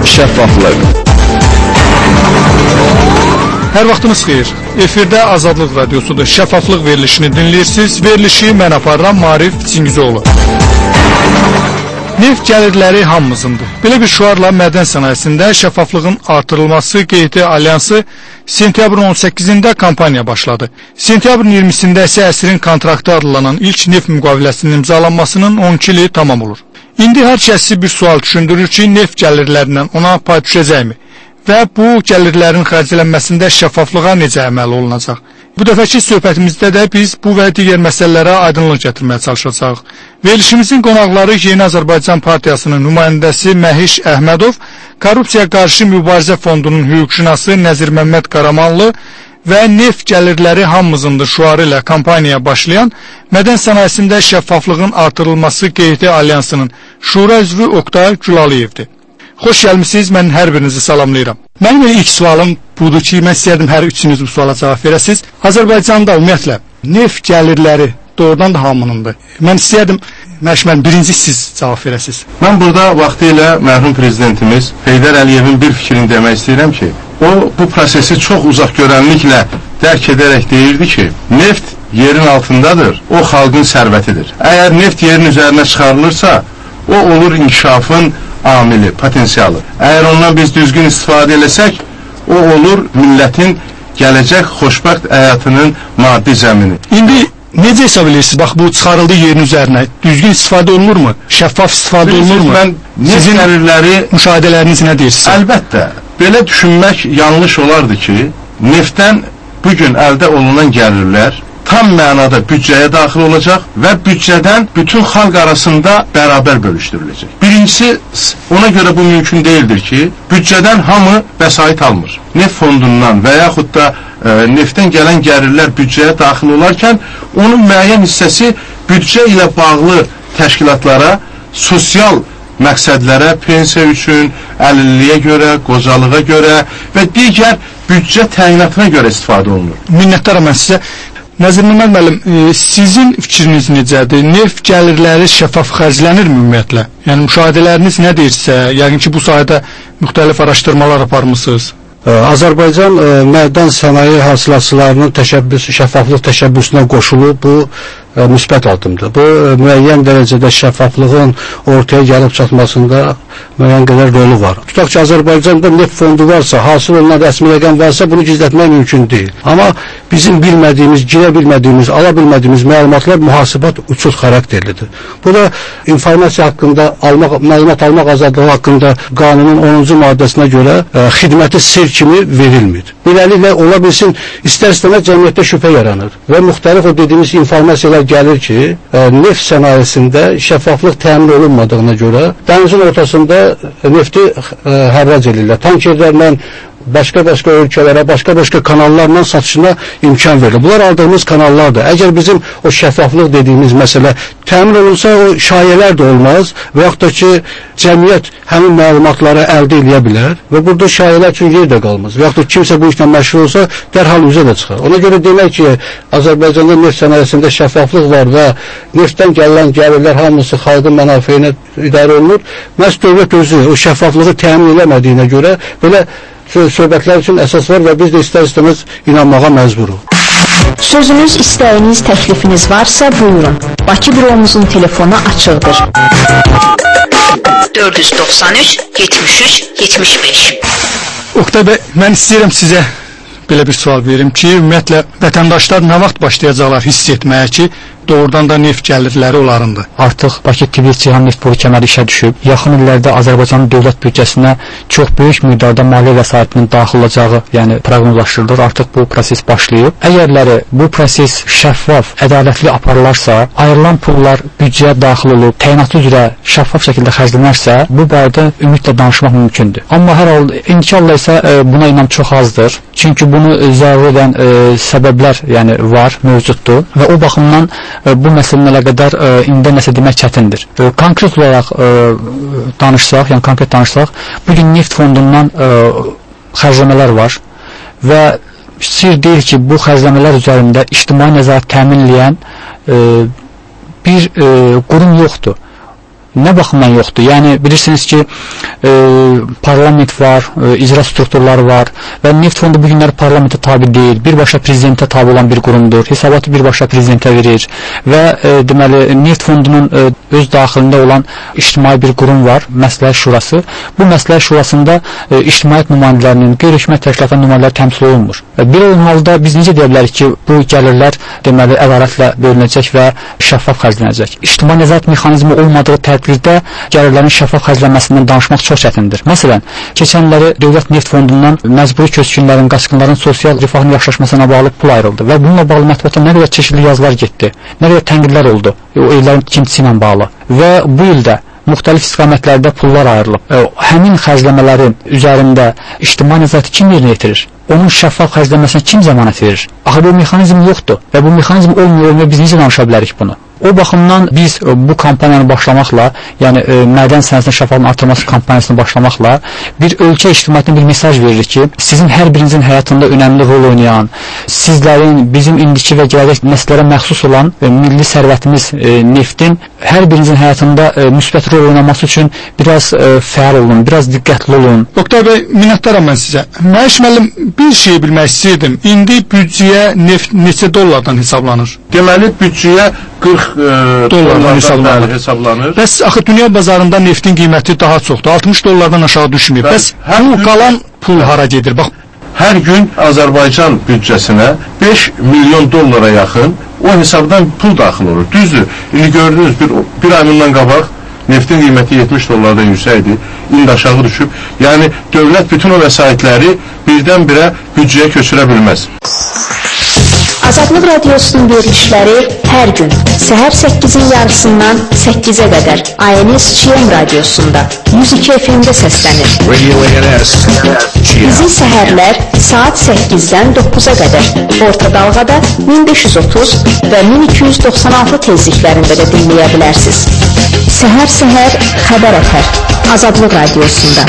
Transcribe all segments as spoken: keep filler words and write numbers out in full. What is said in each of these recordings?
şəffaflıq. Hər vaxtınız xeyir. Efirdə Azadlıq Radiosudur. Şəffaflıq verilişini dinləyirsiniz. Verilişi mən aparıram Marif Çingizoğlu. Neft gəlirləri hamımızındır. Belə bir şüarla mədən sənayesində şəffaflığın artırılması qeydi alyansı sentyabrın on səkkizində kampaniya başladı. Sentyabrın iyirmisində isə əsrin kontraktı adlanan ilk neft müqaviləsinin imzalanmasının on iki ili tamam olur. İndi hər kəsi bir sual düşündürür ki, neft gəlirlərindən ona pay düşəcəkmi? Və bu gəlirlərin xərclənməsində şəffaflığa necə əməl olunacaq? Bu dəfəki söhbətimizdə də biz bu və digər məsələlərə aydınlıq gətirməyə çalışacağıq. Verilişimizin qonaqları Yeni Azərbaycan Partiyasının nümayəndəsi Məhiş Əhmədov, Korrupsiya Qarşı Mübarizə Fondunun hüquqşünası Nəzir Məmməd Qaramanlı və neft gəlirləri hamımızındır şüarı ilə kampaniyaya başlayan mədən sənayesində şəffaflığın artırılması qeydi alyansının şura üzvü Oktay Gülalıyevdir. Xoş gəlmisiniz, mən hər birinizi salamlayıram. Mənim ilk sualım budur ki, mən istəyərdim hər üçünüz bu suala cavab verəsiniz. Azərbaycanda ümumiyyətlə neft gəlirləri doğrudan da hamınındır. Mən istəyərdim, Məşmən, birinci siz cavab verəsiniz. Mən burada vaxtı ilə mərhum prezidentimiz Heydər Əliyevin bir fikrini demək istəyirəm ki, o bu prosesi çox uzaq görənliklə dərk edərək deyirdi ki, neft yerin altındadır, o xalqın sərvətidir. Əgər neft yerin üzərinə çıxarılırsa, o olur inkişafın amili, potensialı. Əgər ondan biz düzgün istifadə eləsək, o olur millətin gələcək xoşbəxt həyatının maddi zəmini. İndi necə hesab edirsiniz? Bax, bu çıxarıldığı yerin üzərinə düzgün istifadə olunurmu? Şəffaf istifadə olunurmu? Mən sizin gəlirləri, müşahidələriniz nə deyirsiniz? Əlbəttə, belə düşünmək yanlış olardı ki, neftdən bugün əldə olunan gəlirlər tam mənada büdcəyə daxil olacaq və büdcədən bütün xalq arasında bərabər bölüşdürüləcək. Birincisi, ona görə bu mümkün deyildir ki, büdcədən hamı vəsait almır. Neft fondundan və yaxud da e, neftdən gələn gəlirlər büdcəyə daxil olarkən, onun müəyyən hissəsi büdcə ilə bağlı təşkilatlara, sosial məqsədlərə, pensiya üçün, əlilliyə görə, qocalığa görə və digər büdcə təyinatına görə istifadə olunur. Minnətdaram mən sizə. Nəzir Məmməd müəllim, e, sizin fikriniz necədir? Neft gəlirləri şəffaf xərclənirmi ümumiyyətlə? Yəni müşahidələriniz nə deyirsə, yəqin ki, bu sahədə müxtəlif araşdırmalar aparmısınız. Azərbaycan e, mədən sənaye hasilatçılarının təşəbbüsü, şəffaflıq təşəbbüsünə qoşulub, bu e, müsbət addımdır. Bu e, müəyyən dərəcədə şəffaflığın ortaya gəlib çatmasında müəyyən qədər rolu var. Tutaq ki, Azərbaycanda neft fondu varsa, hasil olunan rəsmi rəqəm varsa, bunu gizlətmək mümkün deyil. Amma bizim bilmədiyimiz, girə bilmədiyimiz, ala bilmədiyimiz məlumatlar mühasibat uçuz xarakterlidir. Bu da informasiya haqqında, almaq, məlumat almaq azadlığı haqqında qanunun onuncu maddəsinə görə e, xidməti sir kimi verilmir. Beləliklə, ola bilsin, istər-istəməz cəmiyyətdə şübhə yaranır və müxtəlif o dediyimiz informasiyalar gəlir ki, e, neft sənayesində şəffaflıq təmin olunmadığına görə dənizin ortasında nefti e, hərrac edirlər. Tankerlərlə başqa-başqa ölkələrə, başqa-başqa kanallarla satışına imkan verilir. Bunlar aldığımız kanallardır. Əgər bizim o şəffaflıq dediyimiz məsələ təmin olunsa, o şayələr də olmaz və yaxud da ki, cəmiyyət həmin məlumatları əldə edə bilər və burada şayələr üçün yer də qalmaz. Və yaxud da kimsə bu işlə məşğul olsa, dərhal üzə də çıxar. Ona görə demək ki, Azərbaycanda neft sənayesində şəffaflıq var və neftdən gələn gəlirlər hamısı xalqın mənafeyinə idarə olunur. Məhz dövlət özü o şəffaflığı təmin eləmədiyinə görə belə söhbətlər üçün əsas var və biz də istər-istəməz inanmağa məcburuq. Sözünüz, istəyiniz, təklifiniz varsa buyurun. Bakı büromuzun telefonu açıqdır. dörd yüz doxsan üç yetmiş üç yetmiş beş. Oktay bəy, mən istəyirəm sizə belə bir sual verim ki, ümumiyyətlə vətəndaşlar nə vaxt başlayacaqlar hiss etməyə ki, doğrudan da neft gəlirləri onlarındır. Artıq Bakı Tbilisi-Ceyhan neft boru kəməri işə düşüb. Yaxın illərdə Azərbaycanın dövlət büdcəsinə çox böyük miqdarda maliyyə vəsaitinin daxil olacağı, yəni proqnozlaşdırılır. Artıq bu proses başlayıb. Əgərləri bu proses şəffaf, ədalətli aparılarsa, ayrılan pullar büdcəyə daxil olub, təyinatı üzrə şəffaf şəkildə xərclənərsə, bu barədə ümidlə danışmaq mümkündür. Amma hər halda indiki halda isə e, buna inam çox azdır. Çünki bunu zəruri edən e, səbəblər, yəni var, mövcuddur və o baxımdan bu məsələlə qədər e, indi nəsə demək çətindir. E, konkret olaraq e, danışsaq, yəni konkret danışsaq, bugün neft fondundan e, xərcləmələr var və sir deyil ki, bu xərcləmələr üzərində ictimai nəzarət təmin edən e, bir e, qurum yoxdur. Nə baxımdan yoxdur? Yəni bilirsiniz ki, e, parlament var, e, icra strukturları var və neft fondu bu günlər parlamentə tabi deyil, birbaşa prezidentə tabi olan bir qurumdur. Hesabatı birbaşa prezidentə verir və e, deməli neft fondunun e, öz daxilində olan ictimai bir qurum var, Məsləhət Şurası. Bu Məsləhət Şurasında e, ictimaiyyət nümayəndələrinin, qeyri-hökumət təşkilatların nümayəndələri təmsil olunmur. E, belə olan halda biz necə deyə bilərik ki, bu gəlirlər deməli ədalətlə bölünəcək və şəffaf xərclənəcək? İctimai nəzarət mexanizmi olmadığı təqdirdə gəlirlərin şəffaf xərclənməsindən danışmaq çox çətindir. Məsələn, keçənləri Dövlət Neft Fondundan məcburi köçkünlərin, qaçqınların sosial rifahının yaxşılaşmasına bağlı pul ayrıldı və bununla bağlı mətbuatda nə qədər çeşidli yazılar getdi, nə qədər tənqidlər oldu o evlərin tikintisi ilə bağlı və bu ildə müxtəlif istiqamətlərdə pullar ayrılıb. E, həmin xərcləmələrin üzərində ictimai nəzarəti kim yerinə yetirir? Onun şəffaf xərclənməsinə kim zəmanət verir? Axı bu mexanizm yoxdur və bu mexanizm olmuyor, olmuyor biz necə danışa bilərik bunu? O baxımdan biz e, bu kampaniyanı başlamaqla, yəni e, mədən sənədinin şəffaflığının artırılması kampaniyasını başlamaqla bir ölkə ictimaiyyətinə bir mesaj veririk ki, sizin hər birinizin həyatında önəmli rol oynayan, sizlərin, bizim indiki və gələcək nəsillərə məxsus olan e, milli sərvətimiz e, neftin hər birinizin həyatında e, müsbət rol oynaması üçün biraz e, fəal olun, biraz diqqətli olun. Doktor bəy, minnətdaram mən sizə. Məş müəllim, bir şey bilmək istəyirdim. İndi büdcəyə neft neçə dollardan hesablanır? Deməli, büdcəyə qırx e, dollardan hesablanır. hesablanır. Bəs axı dünya bazarında neftin qiyməti daha çoxdur. altmış dollardan aşağı düşmür. Bəs bu gün, qalan pul hara gedir? Bax, hər gün Azərbaycan büdcəsinə beş milyon dollara yaxın o hesabdan pul daxil olur. Düzdür, indi gördünüz bir, bir ay bundan qabaq neftin qiyməti yetmiş dollardan yüksəkdir, indi aşağı düşüb. Yəni, dövlət bütün o vəsaitləri birdən-birə büdcəyə köçürə bilməz. Azadlıq Radiosunun verilişləri hər gün səhər səkkizin yarısından səkkizə qədər A N S G M radiosunda yüz iki F M-də səslənir. Bizi səhərlər saat səkkizdən doqquza qədər orta dalğada min beş yüz otuz və min iki yüz doxsan altı tezliklərində də dinləyə bilərsiniz. Səhər-səhər xəbər ətər Azadlıq Radiosunda.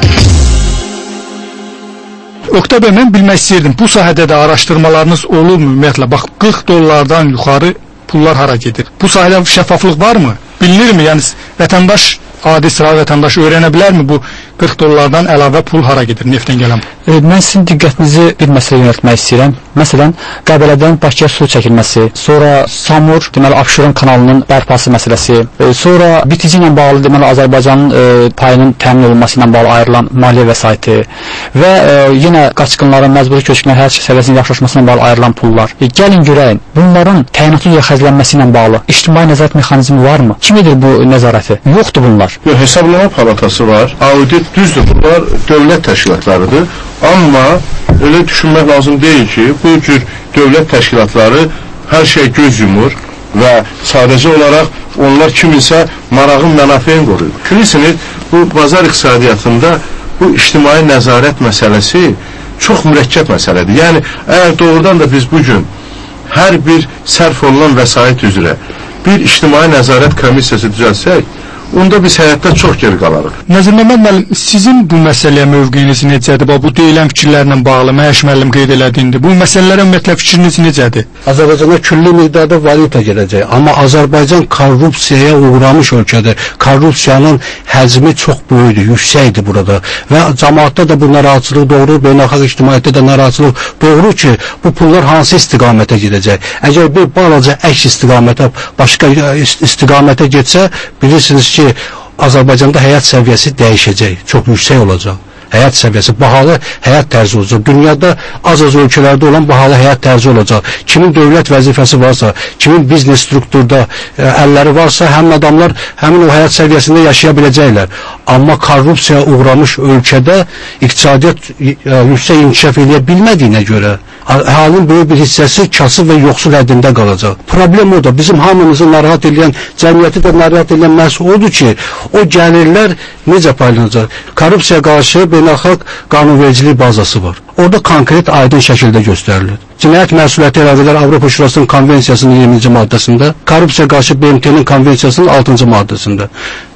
Oktay bəy, mən bilmək istəyirdim, bu sahədə də araşdırmalarınız olurmu ümumiyyətlə? Bax, qırx dollardan yuxarı pullar hara gedir? Bu sahədə şəffaflıq varmı? Bilinirmi? Yəni, vətəndaş, adi sıra vətəndaş öyrənə bilərmi bu qırx dollardan əlavə pul hara gedir, neftdən gələn? E, mən sizin diqqətinizi bir məsələ yönəltmək istəyirəm. Məsələn, Qəbələdən Bakıya su çəkilməsi, sonra Samur, deməli, Abşeron kanalının bərpası məsələsi, e, sonra bitici ilə bağlı, deməli, Azərbaycanın e, payının təmin olunması ilə bağlı ayrılan maliyyə vəsaiti və e, yenə qaçqınların, məcburi köçkünlərin həyat səviyyəsinin yaxşılaşmasına bağlı ayrılan pullar. E, gəlin görəyin, bunların təyinatı ilə xərclənməsi ilə bağlı ictimai nəzarət mexanizmi varmı? Kim edir bu nəzarəti? Yoxdur bunlar. Yox, hesablama palatası var, audit düzdür, bunlar dövlət təşkilatlarıdır. Amma elə düşünmək lazım deyil ki, bu cür dövlət təşkilatları hər şey göz yumur və sadəcə olaraq onlar kiminsə marağın mənafeyin qoruyur. Bilirsiniz, bu bazar iqtisadiyyatında bu ictimai nəzarət məsələsi çox mürəkkəb məsələdir. Yəni, əgər doğrudan da biz bugün hər bir sərf olunan vəsait üzrə bir ictimai nəzarət komissiyası düzəlsək, onda biz həyatda çox geri qalarıq. Nəzir Məmməd müəllim, sizin bu məsələyə mövqeyiniz necədir? Bu deyilən fikirlərlə bağlı Məş müəllim qeyd elədiyində, bu məsələlərə ümumiyyətlə fikriniz necədir? Azərbaycana külli miqdarda valyuta gələcək, amma Azərbaycan korrupsiyaya uğramış ölkədir. Korrupsiyanın həcmi çox böyükdür, yüksəkdir burada və cəmaatda da bu narahatçılıq doğru, beynəlxalq ictimaiyyətdə də narahatçılıq doğru ki, bu pullar hansı istiqamətə gedəcək? Əgər bir balaca əks istiqamətə, başqa istiqamətə getsə, bilirsiniz ki, Azərbaycanda həyat səviyyəsi dəyişəcək, çox yüksək olacaq. Həyat səviyyəsi, bahalı həyat tərzi olacaq. Dünyada az-az ölkələrdə olan bahalı həyat tərzi olacaq. Kimin dövlət vəzifəsi varsa, kimin biznes strukturda ə, əlləri varsa, həmin adamlar həmin o həyat səviyyəsində yaşaya biləcəklər. Amma korrupsiyaya uğramış ölkədə iqtisadiyyat ə, yüksək inkişaf edə bilmədiyinə görə əhalinin böyük bir hissəsi kasıb və yoxsul həddində qalacaq. Problem o da, bizim hamımızı narahat edən, cəmiyyəti də narahat edən məhz odur ki, o gəlirlər necə paylanacaq? Korrupsiya qarşı beynəlxalq qanunvericilik bazası var. Orada konkret aydın şəkildə göstərilir. Cinayət məsuliyyəti ərazilər Avropa Şurasının konvensiyasının iyirminci maddəsində, korrupsiya qarşı B M T-nin konvensiyasının altıncı maddəsində.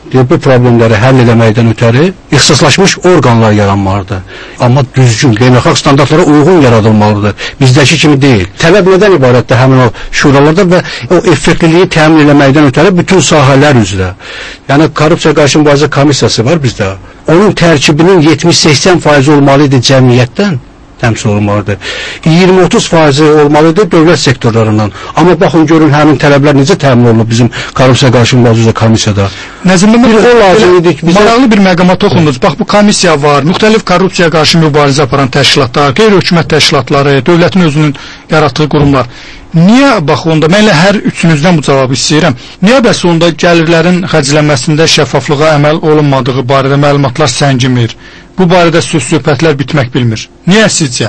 bu problemləri həll eləməkdən ötəri ixtisaslaşmış orqanlar yaranmalıdır. Amma düzgün, beynəlxalq standartlara uyğun yaradılmalıdır. Bizdəki kimi deyil. Tələb nədən ibarətdir həmin o şuralarda və o effektliliyi təmin eləməkdən ötəri bütün sahələr üzrə. Yəni korrupsiya qarşı mübarizə komissiyası var bizdə. Onun tərkibinin yetmiş səksən faiz olmalı idi cəmiyyətdən təmsil olmalıdır. iyirmi otuz faizi olmalıdır dövlət sektorlarından. Amma baxın görün həmin tələblər necə təmin olunub bizim korrupsiya qarşı mübarizə komissiyada. Nəzimli bizə... maraqlı bir məqama toxundunuz. Bax bu komissiya var, müxtəlif korrupsiya qarşı mübarizə aparan təşkilatlar, qeyri-hökumət təşkilatları, dövlətin özünün yaratdığı qurumlar. Niyə, bax onda, mən elə hər üçünüzdən bu cavabı istəyirəm. Niyə bəs onda gəlirlərin xərclənməsində şəffaflığa əməl olunmadığı barədə məlumatlar səngimir? Bu barədə söz-söhbətlər bitmək bilmir. Niyə sizcə?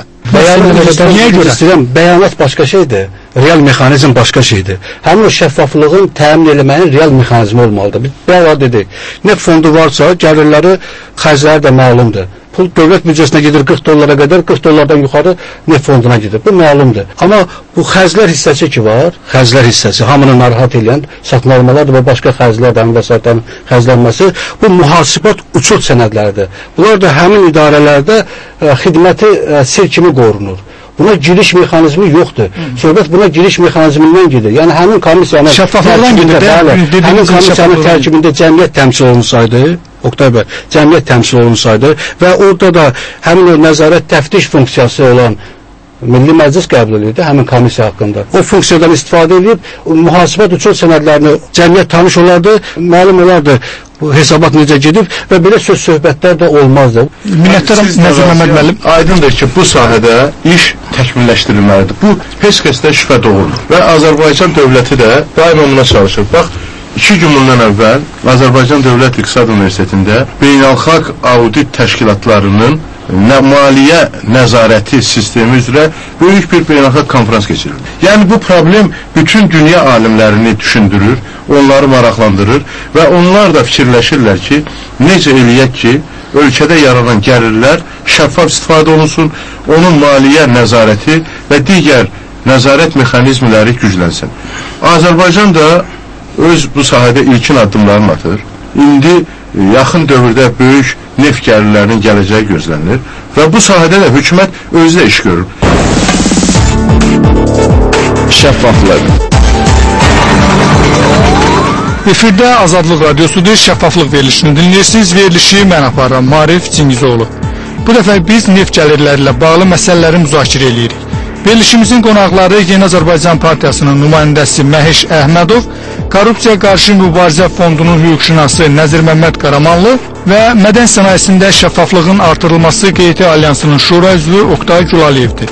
Niyə görə? İstəyirəm, bəyanat başqa şeydir, real mexanizm başqa şeydir. Həmin o şəffaflığın təmin eləməyin real mexanizmi olmalıdır. Biz bəyanat dedik, neft fondu varsa, gəlirləri, xərcləri də məlumdur. Pul dövlət büdcəsinə gedir qırx dollara qədər, qırx dollardan yuxarı neft fonduna gedir. Bu məlumdur. Amma bu xərclər hissəsi ki var, xərclər hissəsi, hamını narahat edən satın almalardır və başqa xərclər də, həmin vəsaitlərin xərclənməsi, bu mühasibat uçot sənədləridir. Bunlar da həmin idarələrdə ə, xidməti ə, sir kimi qorunur. Buna giriş mexanizmi yoxdur. Söhbət buna giriş mexanizmindən gedir. Yəni həmin komissiyanın tərkibində, bəli, həmin komissiyanın tərkibində cəmiyyət təmsil olunsaydı, Oktay bəy, cəmiyyət təmsil olunsaydı və orada da həmin o nəzarət təftiş funksiyası olan Milli Məclis qəbul edirdi həmin komissiya haqqında. O funksiyadan istifadə edib mühasibət uçot sənədlərini cəmiyyət tanış olardı, məlum olardı bu hesabat necə gedib və belə söz söhbətlər də olmazdı. Minnətdaram Nəzir Məmməd müəllim. Aydındır ki, bu sahədə iş təkmilləşdirilməlidir. Bu heç kəsdə şübhə doğurur və Azərbaycan dövləti də daima buna çalışır. Bax, İki gün bundan əvvəl Azərbaycan Dövlət İqtisad Universitetində beynəlxalq audit təşkilatlarının nə maliyyə nəzarəti sistemi üzrə böyük bir beynəlxalq konferans keçirildi. Yəni bu problem bütün dünya alimlərini düşündürür, onları maraqlandırır və onlar da fikirləşirlər ki, necə eləyək ki, ölkədə yaranan gəlirlər şəffaf istifadə olunsun, onun maliyyə nəzarəti və digər nəzarət mexanizmləri güclənsin. Azərbaycan da öz bu sahədə ilkin addımlarını atır. İndi yaxın dövrdə böyük neft gəlirlərinin gələcəyi gözlənilir və bu sahədə də hökumət özü də iş görür. Şəffaflıq. Efirdə Azadlıq Radyosudur, şəffaflıq verilişini dinləyirsiniz. Verilişi mən aparıram, Marif Cingizoğlu. Bu dəfə biz neft gəlirləri ilə bağlı məsələləri müzakirə edirik. Verilişimizin qonaqları Yeni Azərbaycan Partiyasının nümayəndəsi Məhiş Əhmədov, Korrupsiya Qarşı Mübarizə Fondunun hüquqşünası Nəzir Məmməd Qaramanlı və mədən sənayesində şəffaflığın artırılması Q T Alyansının şura üzvü Oktay Gülaliyevdir.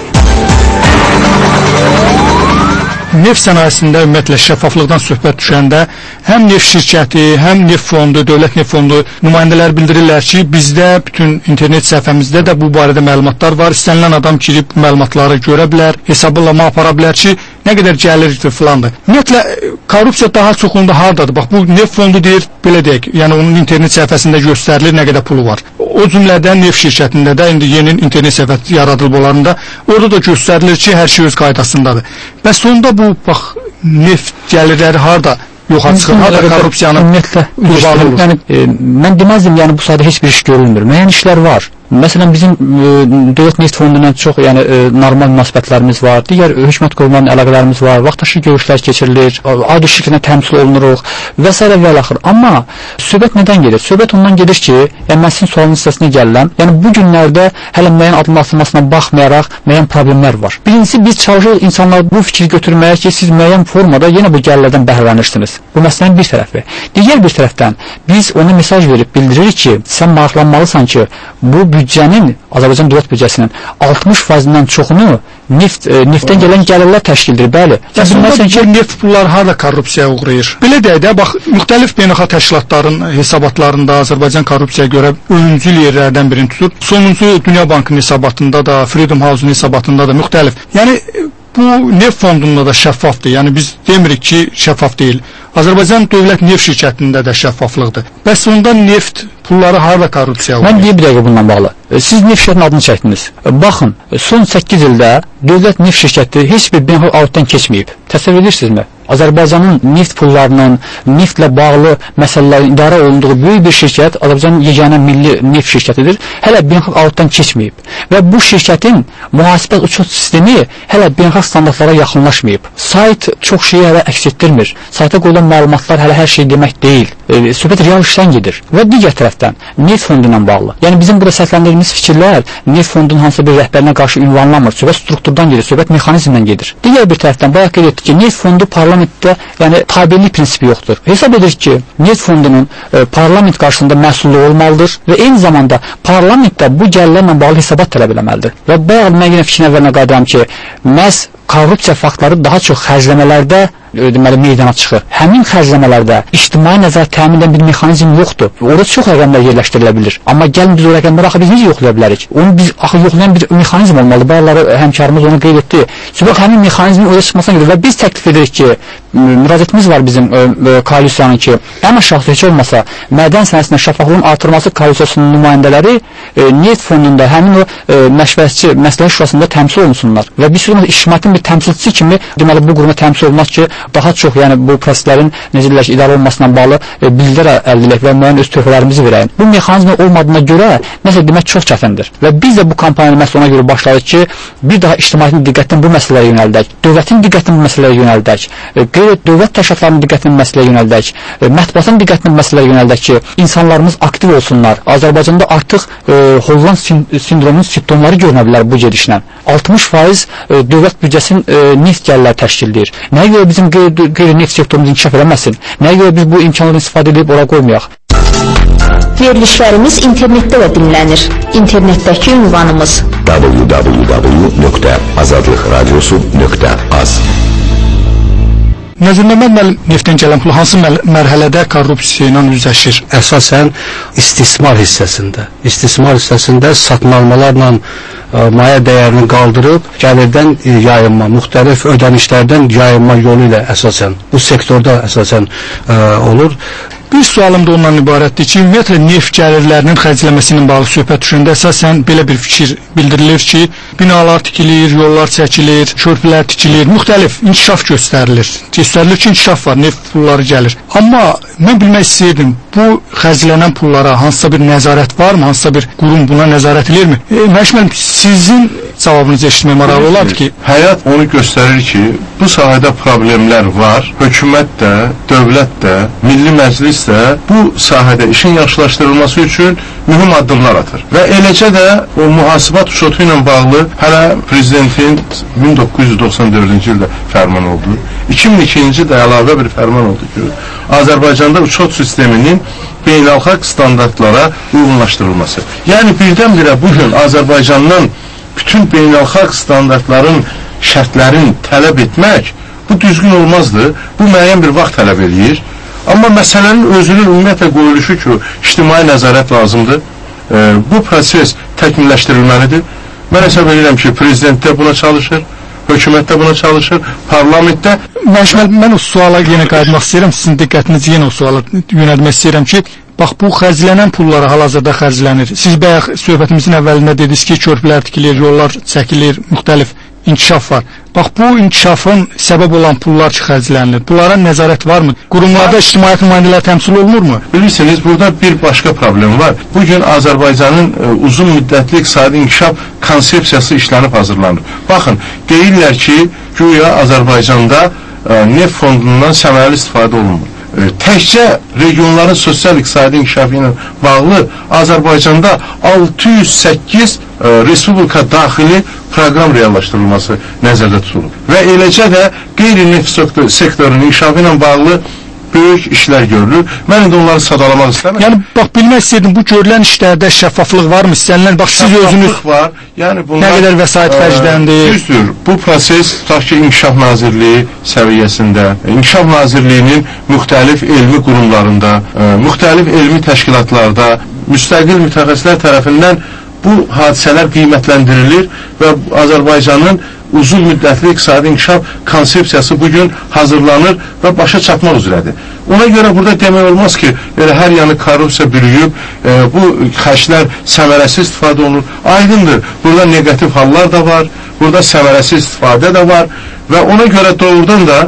Neft sənayesində ümumiyyətlə şəffaflıqdan söhbət düşəndə həm neft şirkəti, həm neft fondu, dövlət neft fondu nümayəndələr bildirirlər ki, bizdə bütün internet səhifəmizdə də bu barədə məlumatlar var. İstənilən adam girib məlumatları görə bilər, hesablama apara bilər ki, nə qədər gəlirdir filandır. Ümumiyyətlə korrupsiya daha çoxunda hardadır? Bax bu neft fondu deyir, belə deyək, yəni onun internet səhifəsində göstərilir nə qədər pulu var. O cümlədən neft şirkətində də indi yeni internet səhifəsi yaradılıb olarında orada da göstərilir ki, hər şey öz qaydasındadır. Bəs sonunda bu bax neft gəlirləri harda yoxa çıxır, harda korrupsiyanın ümumiyyətlə yəni e, mən deməzdim, yəni bu sahədə heç bir iş görülmür. Müəyyən işlər var. Məsələn, bizim e, Dövlət Neft Fondundan çox yəni, e, normal münasibətlərimiz var, digər hökumət qurumlarının əlaqələrimiz var, vaxtaşı görüşlər keçirilir, audit şirkətinə təmsil olunuruq və s. və axır. Amma söhbət nədən gedir? Söhbət ondan gedir ki, yəni mən sizin sualın hissəsinə gəlirəm, yəni bu günlərdə hələ müəyyən adım atılmasına baxmayaraq müəyyən problemlər var. Birincisi, biz çalışırıq insanlar bu fikri götürməyə ki, siz müəyyən formada yenə bu gəlirlərdən bəhrələnirsiniz. Bu məsələnin bir tərəfi. Digər bir tərəfdən biz ona mesaj verib bildiririk ki, sən maraqlanmalısan ki, bu büdcənin, Azərbaycan dövlət büdcəsinin altmış faizindən çoxunu neft, e, neftdən gələn gəlirlər təşkildir, bəli. Bilməsən ki, neft pulları harda korrupsiyaya uğrayır? Belə deyək də, bax, müxtəlif beynəlxalq təşkilatların hesabatlarında Azərbaycan korrupsiyaya görə öncül yerlərdən birini tutur. Sonuncu Dünya Bankının hesabatında da, Freedom House-un hesabatında da müxtəlif. Yəni bu neft fondunda da şəffafdır. Yəni biz demirik ki, şəffaf deyil. Azərbaycan Dövlət Neft Şirkətində də şəffaflıqdır. Bəs onda neft pulları harda korrupsiyaya uğrayır? Mən deyə bir dəqiqə bundan bağlı. Siz neft şirkətinin adını çəkdiniz. Baxın, son səkkiz ildə Dövlət Neft Şirkəti heç bir beynəlxalq auditdən keçməyib. Təsəvvür edirsinizmi? Azərbaycanın neft pullarının, neftlə bağlı məsələlərin idarə olunduğu böyük bir şirkət Azərbaycanın yeganə milli neft şirkətidir. Hələ beynəlxalq auditdən keçməyib və bu şirkətin mühasibət uçot sistemi hələ beynəlxalq standartlara yaxınlaşmayıb. Sayt çox şeyi hələ əks etdirmir. Sayta qoyulan məlumatlar hələ hər şey demək deyil. E, söhbət real işdən gedir. Və digər tərəfdən neft fondu ilə bağlı. Yəni bizim burada səsləndirdiyimiz fikirlər neft fondunun hansısa bir rəhbərinə qarşı ünvanlanmır. Söhbət strukturdan gedir, söhbət mexanizmdən gedir. Digər bir tərəfdən bayaq qeyd etdik ki, neft fondu parlamentdə yəni tabirlik prinsipi yoxdur. Hesab edir ki, neft fondunun e, parlament qarşısında məsulluğu olmalıdır və eyni zamanda parlamentdə bu gəlirlərlə bağlı hesabat tələb eləməlidir. Və bayaq mən yenə fikrin əvvəlinə qayıdıram ki, məhz korrupsiya faktları daha çox xərcləmələrdə deməli meydana çıxır. Həmin xərcləmələrdə ictimai nəzarət təmin edən bir mexanizm yoxdur. Orada çox rəqəmlər yerləşdirilə bilir. Amma gəlin biz o rəqəmləri axı biz necə yoxlaya bilərik? Onu biz axı yoxlayan bir mexanizm olmalı. Bazıları həmkarımız onu qeyd etdi. Söhbət həmin mexanizmin oraya çıxmasına gedir və biz təklif edirik ki, müraciətimiz var bizim ə, ə, koalisiyanın ki, ən aşağısı heç olmasa mədən sənəsində şəffaflığın artırılması koalisiyasının nümayəndələri ə, neft fondunda həmin o ə, məşvərətçi məsləhət şurasında təmsil olunsunlar və bir sürü ictimaiyyətin bir təmsilçisi kimi deməli bu quruma təmsil olunmaz ki, daha çox yəni bu proseslərin necə deyək idarə olunmasına bağlı e, bildilər əldə edək və müəyyən öz töhfələrimizi verək. Bu mexanizm olmadığına görə nəsə demək çox çətindir. Və biz də bu kampaniyanı məhz ona görə başladıq ki, bir daha ictimaiyyətin diqqətini bu məsələlərə yönəldək, dövlətin diqqətini bu məsələlərə yönəldək, e, qeyri-dövlət təşkilatlarının diqqətini bu məsələlərə yönəldək, e, mətbuatın diqqətini bu məsələlərə yönəldək ki, insanlarımız aktiv olsunlar. Azərbaycanda artıq e, Holland sindromunun simptomları görünə bilər bu gedişlə. altmış faiz e, dövlət büdcəsinin e, neft gəlirləri təşkil edir. Nəyə görə bizim qeyri-neft sektorumuz inkişaf eləməsin? Nəyə görə biz bu imkanlardan istifadə edib ora qoymayaq? Verilişlərimiz internetdə də dinlənir. İnternetdəki ünvanımız w w w nöqtə azadlıq radiosu nöqtə az. Nəzir Məmməd müəllim, neftdən gələn pul hansı mərhələdə korrupsiya ilə üzləşir? Əsasən istismar hissəsində. İstismar hissəsində satın almalarla ə, maya dəyərini qaldırıb gəlirdən ə, yayınma, müxtəlif ödənişlərdən yayınma yolu ilə əsasən bu sektorda əsasən ə, olur. Bir sualım da ondan ibarətdir ki, ümumiyyətlə neft gəlirlərinin xərcləməsi ilə bağlı söhbət düşəndə əsasən belə bir fikir bildirilir ki, binalar tikilir, yollar çəkilir, körpülər tikilir, müxtəlif inkişaf göstərilir. Göstərilir ki, inkişaf var, neft pulları gəlir. Amma mən bilmək istəyirdim, bu xərclənən pullara hansısa bir nəzarət varmı, hansısa bir qurum buna nəzarət edirmi? E, Məşmən, sizin cavabınızı eşitmək maraqlı olardı ki, həyat onu göstərir ki, bu sahədə problemlər var. Hökumət də, dövlət də, Milli Məclis də bu sahədə işin yaxşılaşdırılması üçün mühüm addımlar atır. Və eləcə də o mühasibat uçotu ilə bağlı hələ prezidentin min doqquz yüz doxsan dördüncü ildə fərman oldu. iki min ikinci ildə əlavə bir fərman oldu ki, Azərbaycanda uçot sisteminin beynəlxalq standartlara uyğunlaşdırılması. Yəni birdən-birə bugün Azərbaycandan bütün beynəlxalq standartların, şərtlərin tələb etmək, bu düzgün olmazdı. Bu müəyyən bir vaxt tələb edir. Amma məsələnin özünün ümumiyyətlə qoyuluşu ki, ictimai nəzarət lazımdır. E, bu proses təkmilləşdirilməlidir. Mən hesab edirəm ki, prezident də buna çalışır, hökumət də buna çalışır, parlamentdə. Məşməl, mən o suala yenə qayıtmaq istəyirəm, sizin diqqətinizi yenə o suala yönəltmək istəyirəm ki, bax, bu xərclənən pullara hal-hazırda xərclənir. Siz bayaq söhbətimizin əvvəlində dediniz ki, körpülər tikilir, yollar çəkilir, müxtəlif inkişaf var. Bax, bu inkişafın səbəb olan pullar ki, xərclənilir. Bunlara nəzarət varmı? Qurumlarda ictimaiyyət nümayəndələri təmsil olunurmu? Bilirsiniz, burada bir başqa problem var. Bugün Azərbaycanın e, uzun müddətli iqtisadi inkişaf konsepsiyası işlənib hazırlanır. Baxın, deyirlər ki, güya Azərbaycanda e, neft fondundan səmərəli istifadə olunmur. E, təkcə regionların sosial-iqtisadi inkişafı ilə bağlı Azərbaycanda altı yüz səkkiz e, respublika daxili proqram reallaşdırılması nəzərdə tutulur. Və eləcə də qeyri-neft sektorunun inkişafı ilə bağlı böyük işlər görülür. Mən indi onları sadalamaq istəmirəm. Yəni, bax, bilmək istəyirdim, bu görülən işlərdə şəffaflıq varmı? İstənilən, bax, siz özünüz var. Yəni, bunlar, nə qədər vəsait xərcləndi? Düzdür, bu proses tutaq ki, İnkişaf Nazirliyi səviyyəsində, İnkişaf Nazirliyinin müxtəlif elmi qurumlarında, ə, müxtəlif elmi təşkilatlarda, müstəqil mütəxəssislər tərəfindən bu hadisələr qiymətləndirilir və Azərbaycanın uzun müddətli iqtisadi inkişaf konsepsiyası bugün hazırlanır və başa çatmaq üzrədir. Ona görə burada demək olmaz ki, elə hər yanı korrupsiya bürüyüb, e, bu xərclər səmərəsiz istifadə olunur. Aydındır, burada negativ hallar da var, burada səmərəsiz istifadə də var və ona görə doğrudan da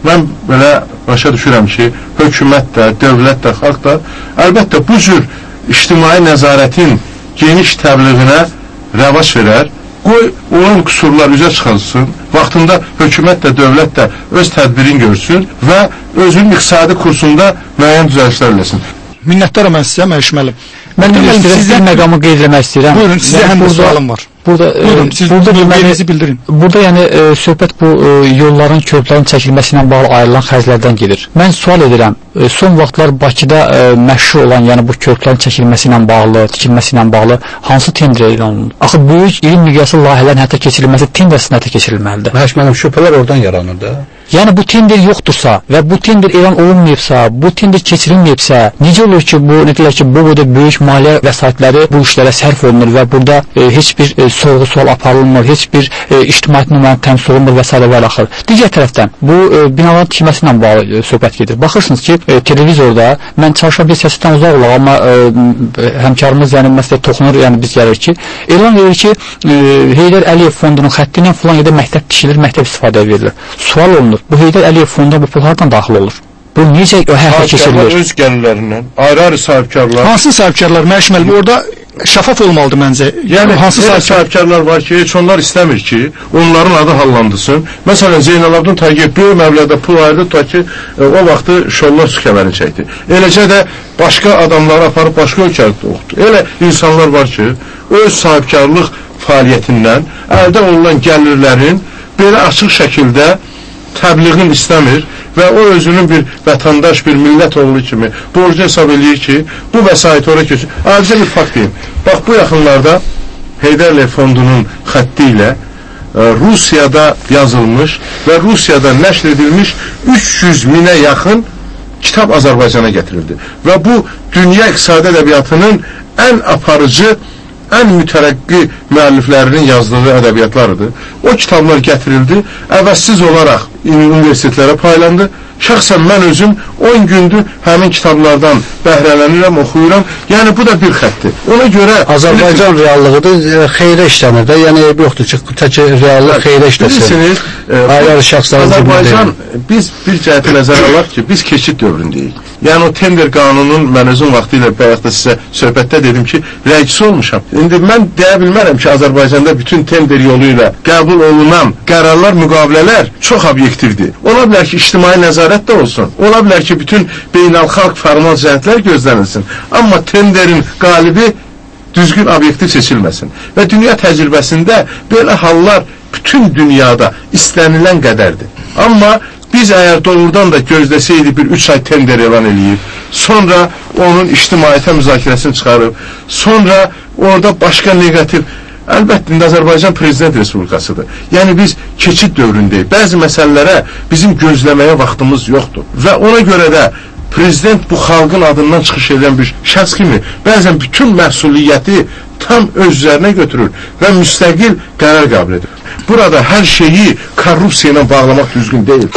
mən belə başa düşürəm ki, hökumət də, dövlət də, xalq da əlbəttə bu cür ictimai nəzarətin geniş təbliğinə rəvac verər, qoy olan qüsurlar üzə çıxılsın, vaxtında hökumət də, dövlət də öz tədbirini görsün və özünün iqtisadi kursunda müəyyən düzəlişlər eləsin. Minnətdaram mən sizə, Məhşməlim. Mən sizə məqamı qeyd etmək istəyirəm. Buyurun, sizə həm də sualım var. Burada, Buyurun, siz burada mövqeyinizi bildirin. Burada yəni e, söhbət bu e, yolların, körpülərin çəkilməsi ilə bağlı ayrılan xərclərdən gedir. Mən sual edirəm, e, son vaxtlar Bakıda e, məşhur olan, yəni bu körpülərin çəkilməsi ilə bağlı, tikilməsi ilə bağlı hansı tender elan olunur? Axı böyük iri miqyaslı layihələrin həyata keçirilməsi tendersiz həyata keçirilməlidir. Məhkəmənin şübhələr oradan yaranır da. Yəni bu tender yoxdursa və bu tender elan olunmayıbsa, bu tender keçirilməyibsə, necə olur ki, bu nə deyirlər ki, bu boyda böyük maliyyə vəsaitləri bu işlərə sərf olunur və burada e, heç bir e, sorğu-sual aparılmır, heç bir e, ictimaiyyət nümayəndə təmsil olunmur və s. və axır. Digər tərəfdən bu e, binaların tikilməsi ilə bağlı e, söhbət gedir. Baxırsınız ki, e, televizorda mən çalışan bir səsindən uzaq olaq, amma e, həmkarımız yəni məsələ toxunur, yəni biz gəlir ki, elan verir ki, e, Heydər Əliyev fondunun xətti ilə filan yerdə məktəb tikilir, məktəb istifadəyə verilir. Sual olunur. Bu Heydər Əliyev fonduna bu pul hardan daxil olur? Bu necə həyata keçirilir? Öz gəlirlərindən, ayrı-ayrı sahibkarlar. Hansı sahibkarlar Məhşməlim? Orada şəffaf olmalıdır məncə. Yəni hansı sahibkarlar var ki, heç onlar istəmir ki, onların adı hallandırsın. Məsələn, Zeynalabdin Tağiyev böyük məbləğdə pul ayırdı ta ki, e, o vaxtı şollar su kəmərini çəkdi. Eləcə də başqa adamları aparıb başqa ölkədə oxudu. Elə insanlar var ki, öz sahibkarlıq fəaliyyətindən əldə olunan gəlirlərin belə açıq şəkildə təbliğin istəmir və o özünün bir vətəndaş, bir millət oğlu kimi borcu hesab edir ki, bu vəsaiti oraya keçir. Acizə bir fakt deyim. Bax, bu yaxınlarda Heydər Əliyev fondunun xətti ilə e, Rusiyada yazılmış və Rusiyada nəşr edilmiş üç yüz minə yaxın kitab Azərbaycana gətirildi. Və bu, dünya iqtisadi ədəbiyyatının ən aparıcı, ən mütərəqqi müəlliflərinin yazdığı ədəbiyyatlarıdır. O kitablar gətirildi, əvəzsiz olaraq universitetlərə paylandı. Şəxsən mən özüm on gündür həmin kitablardan bəhrələnirəm, oxuyuram. Yəni, bu da bir xətdir. Ona görə... Azərbaycan reallığıdır, xeyrə işlənir də. Yəni, yoxdur ki, təki reallıq xeyrə işləsin. Bilirsiniz, ayrı şəxslərin Azərbaycan, biz bir cəhəti nəzərə alaq ki, biz keçid dövründəyik. Yəni, o tender qanunun mən özüm vaxtı ilə bayaq da sizə söhbətdə dedim ki, rəicisi olmuşam. İndi mən deyə bilmərəm ki, Azərbaycanda bütün tender yolu ilə qəbul olunan qərarlar, müqavilələr çox obyektivdir. Ola bilər ki, ictimai nəzarət də olsun. Ola bilər ki, bütün beynəlxalq formal cəhətlər gözlənilsin. Amma tenderin qalibi düzgün obyektiv seçilməsin. Və dünya təcrübəsində belə hallar bütün dünyada istənilən qədərdir. Amma biz əgər doğrudan da gözləsəydik bir üç ay tender elan eləyib, sonra onun ictimaiyyətə müzakirəsini çıxarıb, sonra orada başqa negativ, əlbəttə, indi Azərbaycan Prezident Respublikasıdır. Yəni, biz keçid dövründəyik. Bəzi məsələlərə bizim gözləməyə vaxtımız yoxdur. Və ona görə də Prezident bu xalqın adından çıxış edən bir şəxs kimi bəzən bütün məsuliyyəti tam öz üzərinə götürür və müstəqil qərar qəbul edir. Burada hər şeyi korrupsiya ilə bağlamaq düzgün deyil.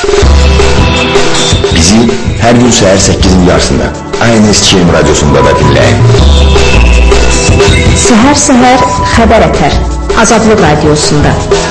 Bizi hər gün səhər səkkizin yarısında Aynı Eskişehir Radyosunda da dinləyin. Səhər-səhər xəbər ətər Azadlıq Radiosunda.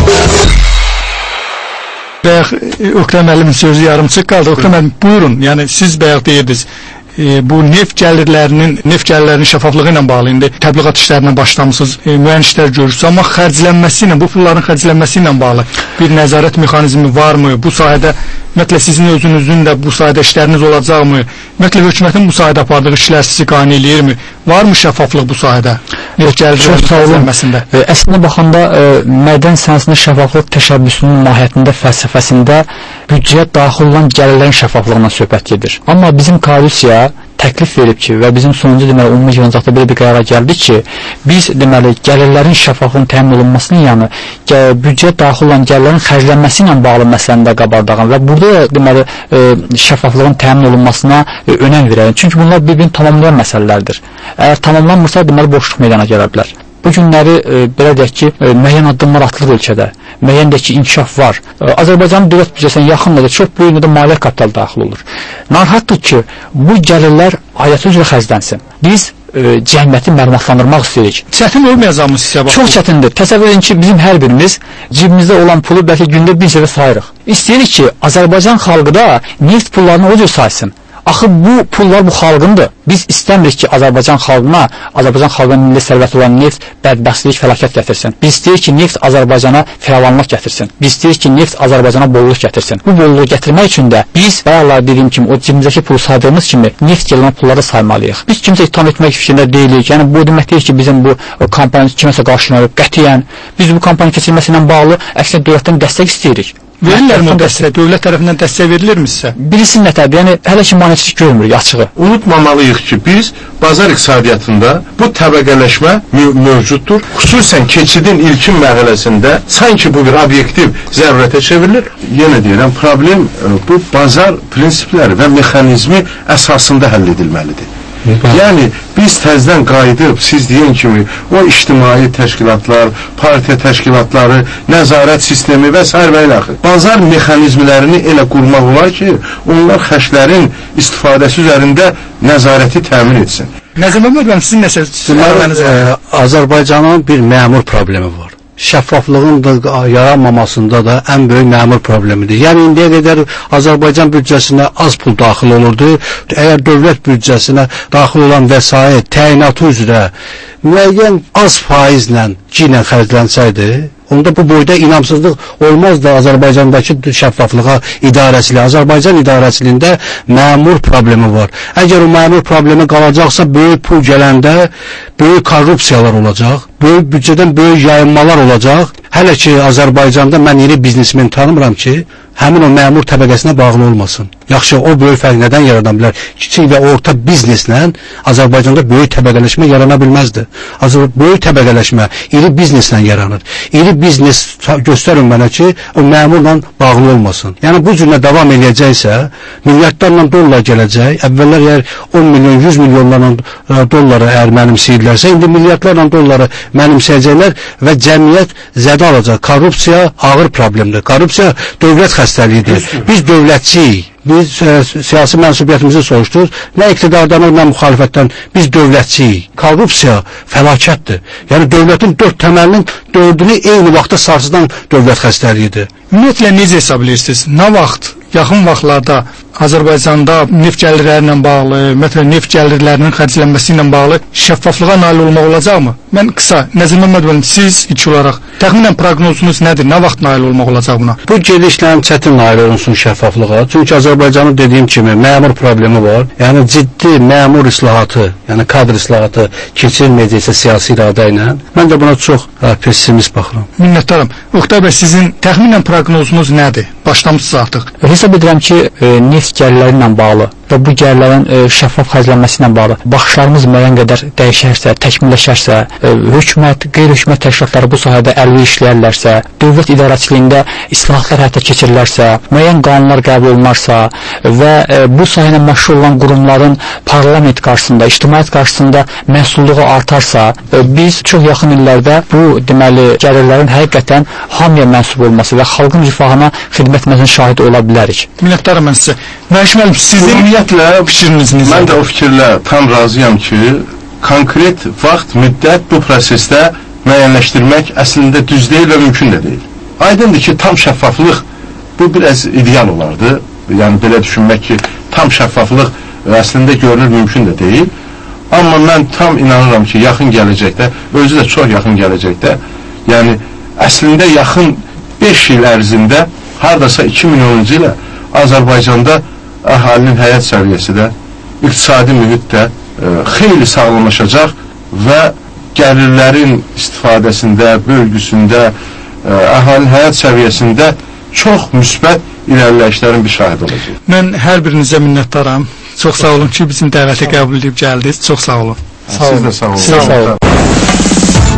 Bayaq Ökrəm müəllimin sözü yarımçıq qaldı. Ökrəm müəllim, buyurun. Yəni siz bayaq deyirdiniz, e, bu neft gəlirlərinin, neft gəlirlərinin şəffaflığı ilə bağlı indi təbliğat işlərinə başlamısınız, e, müəyyən işlər görürsünüz, amma xərclənməsi ilə, bu pulların xərclənməsi ilə bağlı bir nəzarət mexanizmi varmı? Bu sahədə ümumiyyətlə sizin özünüzün də bu sahədə işləriniz olacaqmı? Ümumiyyətlə hökumətin bu sahədə apardığı işlər sizi qane eləyirmi? Varmı şəffaflıq bu sahədə? Neft gəlirlərinin xərclənməsində? E, əslində baxanda e, mədən sənəsində şəffaflıq təşəbbüsünün mahiyyətində, fəlsəfəsində büdcəyə daxil olan gəlirlərin şəffaflığından söhbət gedir. Amma bizim koalisiya təklif verib ki, və bizim sonuncu deməli ümumi yığıncaqda belə bir qərara gəldik ki, biz deməli gəlirlərin şəffaflığının təmin olunmasının yanı büdcəyə daxil olan gəlirlərin xərclənməsi ilə bağlı məsələni də qabardağım və burada deməli e, şəffaflığın təmin olunmasına e, önəm verək. Çünki bunlar bir-birini tamamlayan məsələlərdir. Əgər tamamlanmırsa, deməli boşluq meydana gələ bilər. Bu günləri e, belə deyək ki, e, müəyyən addımlar atılır ölkədə. Müəyyən deyək ki, inkişaf var. E, Azərbaycanın dövlət büdcəsinə yaxın da çox böyük də maliyyə kapitalı daxil olur. Narahatdır ki, bu gəlirlər aidiyyatı üzrə xərclənsin. Biz e, cəmiyyəti məlumatlandırmaq istəyirik. Çətin olmayacaqmı sizə? Çox çətindir. Təsəvvür edin ki, bizim hər birimiz cibimizdə olan pulu bəlkə gündə bir dəfə sayırıq. İstəyirik ki, Azərbaycan xalqı da neft pullarını o cür saysın. Axı bu pullar bu xalqındır. Biz istəmirik ki, Azərbaycan xalqına, Azərbaycan xalqının milli sərvəti olan neft bədbəxtlik, fəlakət gətirsin. Biz istəyirik ki, neft Azərbaycana firavanlıq gətirsin. Biz istəyirik ki, neft Azərbaycana bolluq gətirsin. Bu bolluğu gətirmək üçün də biz, bayaqlar dediyim kimi, o cibimizdəki pulu saydığımız kimi neft gələn pulları saymalıyıq. Biz kimsə itham etmək fikrində deyilik. Yəni bu demək deyil ki, bizim bu kampaniyanın kiməsə qarşılanıb qətiyyən. Biz bu kampaniyanın keçirilməsi ilə bağlı əksər dövlətdən dəstək istəyirik. Verirlərmi o dəstək? Dövlət tərəfindən dəstək verilirmi sizə? Birisi nətədir? Yəni hələ ki maneçilik görmürük açığı. Unutmamalıyıq ki, biz bazar iqtisadiyyatında bu təbəqələşmə mövcuddur. Xüsusən keçidin ilkin mərhələsində sanki bu bir obyektiv zərurətə çevrilir. Yenə deyirəm, problem bu bazar prinsipləri və mexanizmi əsasında həll edilməlidir. Yəni, biz təzdən qayıdıb, siz deyən kimi, o ictimai təşkilatlar, partiya təşkilatları, nəzarət sistemi və s. və ilə axı. Bazar mexanizmlərini elə qurmaq olar ki, onlar xərclərin istifadəsi üzərində nəzarəti təmin etsin. Nəzəm Məmmədov, sizin nəsə sürməniz var? Azərbaycanın bir məmur problemi var. Şəffaflığın da yaranmamasında da ən böyük məmur problemidir. Yəni, indiyə qədər Azərbaycan büdcəsinə az pul daxil olurdu. Əgər dövlət büdcəsinə daxil olan vəsait, təyinatı üzrə müəyyən az faizlə, cinlə xərclənsəydi, onda bu boyda inamsızlıq olmazdı Azərbaycandakı şəffaflığa idarəçiliyi. Azərbaycan idarəçiliyində məmur problemi var. Əgər o məmur problemi qalacaqsa, böyük pul gələndə böyük korrupsiyalar olacaq, böyük büdcədən böyük yayınmalar olacaq. Hələ ki, Azərbaycanda mən iri biznesmeni tanımıram ki, həmin o məmur təbəqəsinə bağlı olmasın. Yaxşı, o böyük fərq nədən yaradan bilər? Kiçik və orta bizneslə Azərbaycanda böyük təbəqələşmə yarana bilməzdi. Böyük təbəqələşmə iri bizneslə yaranır. İri biznes göstərin mənə ki, o məmurla bağlı olmasın. Yəni, bu cürlə davam edəcəksə, milyardlarla dollar gələcək. Əvvəllər əgər on milyon, yüz milyonlarla dolları əgər mənimsəyirlərsə, indi milyardlarla dolları mənimsəyəcəklər və cəmiyyət zədə alacaq. Korrupsiya ağır problemdir. Korrupsiya dövlət xəstəliyidir. Biz dövlətçiyik. Biz e, siyasi mənsubiyyətimizi soruşduruz. Nə iqtidardan, nə müxalifətdən biz dövlətçiyik. Korrupsiya fəlakətdir. Yəni, dövlətin dörd təməlinin dördünü eyni vaxtda sarsıdan dövlət xəstəliyidir. Ümumiyyətlə, necə hesab edirsiniz? Nə vaxt, yaxın vaxtlarda Azərbaycanda neft gəlirlərlə bağlı, ümumiyyətlə neft gəlirlərinin xərclənməsi ilə bağlı şəffaflığa nail olmaq olacaqmı? Mən qısa, Nəzim Məmmədov, siz iki olaraq təxminən proqnozunuz nədir? Nə vaxt nail olmaq olacaq buna? Bu gedişlə çətin nail olunsun şəffaflığa. Çünki Azərbaycanın dediyim kimi məmur problemi var. Yəni ciddi məmur islahatı, yəni kadr islahatı keçirilməyəcəksə siyasi iradə ilə, mən də buna çox hə, pessimist baxıram. Minnətdaram. Oqtay bəy, sizin təxminən proqnozunuz nədir? Başlamışsınız artıq. Hesab edirəm ki, e, neft gəlirləri ilə bağlı və bu gəlirlərin e, şəffaf xərclənməsi ilə bağlı baxışlarımız müəyyən qədər dəyişərsə, təkmilləşərsə, e, hökumət, qeyri-hökumət təşkilatları bu sahədə əlli işləyərlərsə, dövlət idarəçiliyində islahatlar həyata keçirilərsə, müəyyən qanunlar qəbul olunarsa və e, bu sahəyə məşğul olan qurumların parlament qarşısında, ictimaiyyət qarşısında məsulluğu artarsa, e, biz çox yaxın illərdə bu deməli gəlirlərin həqiqətən hamıya mənsub olması və xalqın rifahına xidmət etməsinin şahidi ola bilərik. Minnətdaram mən sizə. Məşəl müəllim, sizin ümumiyyətlə fikriniz necədir? Mən də o fikirlə tam razıyam ki, konkret vaxt, müddət bu prosesdə müəyyənləşdirmək əslində düz deyil və mümkün də deyil. Aydındır ki, tam şəffaflıq bu biraz ideal olardı. Yəni belə düşünmək ki, tam şəffaflıq əslində görünür mümkün də deyil. Amma mən tam inanıram ki, yaxın gələcəkdə, özü də çox yaxın gələcəkdə, yəni əslində yaxın beş il ərzində hardasa iki min onuncu ilə Azərbaycanda əhalinin həyat səviyyəsi də, iqtisadi mühit də e, xeyli sağlamlaşacaq və gəlirlərin istifadəsində, bölgüsündə, e, əhalinin həyat səviyyəsində çox müsbət irəliləyişlərin bir şahid olacaq. Mən hər birinizə minnətdaram. Çox sağ olun ki, bizim dəvəti qəbul edib gəldiniz. Çox sağ olun. Sağ olun. Siz də sağ olun. Siz sağ olun.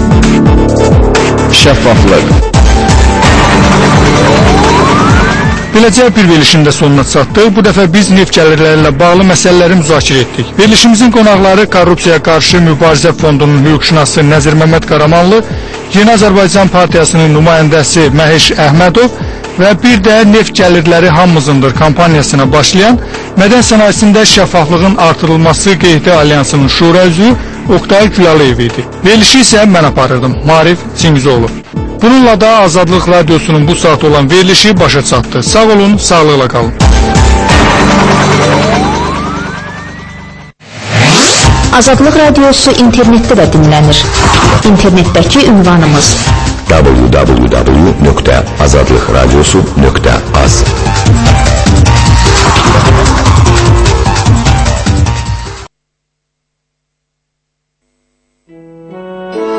Şəffaflıq. Beləcə bir verilişin də sonuna çatdıq. Bu dəfə biz neft gəlirləri ilə bağlı məsələləri müzakirə etdik. Verilişimizin qonaqları Korrupsiyaya Qarşı Mübarizə Fondunun hüquqşünası Nəzir Məmməd Qaramanlı, Yeni Azərbaycan Partiyasının nümayəndəsi Məhiş Əhmədov və bir də Neft Gəlirləri Hamımızındır kampaniyasına başlayan mədən sənayesində şəffaflığın artırılması qeyd alyansının şura üzvü Oktay Gülalıyev idi. Verilişi isə mən aparırdım, Marif Çingizoğlu. Bununla da Azadlıq Radiosunun bu saat olan verilişi başa çatdı. Sağ olun, sağlıqla qalın. Azadlıq Radiosu internetdə də dinlənir. İnternetdəki ünvanımız w w w nokta azadlıqradiosu nokta az